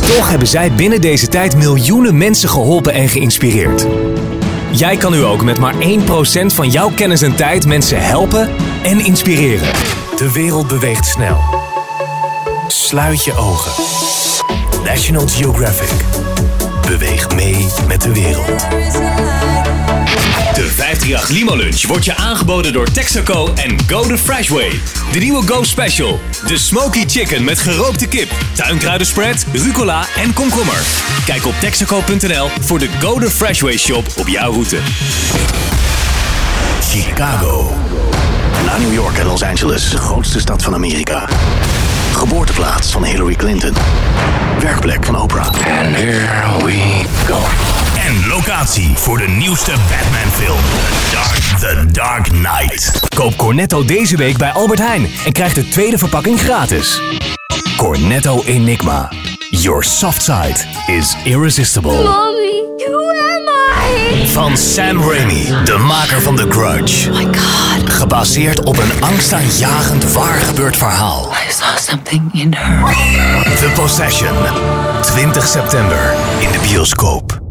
Toch hebben zij binnen deze tijd miljoenen mensen geholpen en geïnspireerd. Jij kan nu ook met maar 1% van jouw kennis en tijd mensen helpen en inspireren. De wereld beweegt snel. Sluit je ogen. National Geographic. Beweeg mee met de wereld. De 538 Limo Lunch wordt je aangeboden door Texaco en Go the Fresh Way. De nieuwe Go Special. De Smoky Chicken met gerookte kip, tuinkruidenspread, rucola en komkommer. Kijk op texaco.nl voor de Go the Fresh Way shop op jouw route. Chicago. Na New York en Los Angeles, de grootste stad van Amerika. Geboorteplaats van Hillary Clinton. Werkplek van Oprah. And here we go. En locatie voor de nieuwste Batman-film. The Dark Knight. Koop Cornetto deze week bij Albert Heijn en krijg de tweede verpakking gratis. Cornetto Enigma. Your soft side is irresistible. Mommy, who am I? Van Sam Raimi, de maker van The Grudge. Oh my God. Gebaseerd op een angstaanjagend waar gebeurd verhaal. I saw something in her. The Possession. 20 september in de bioscoop.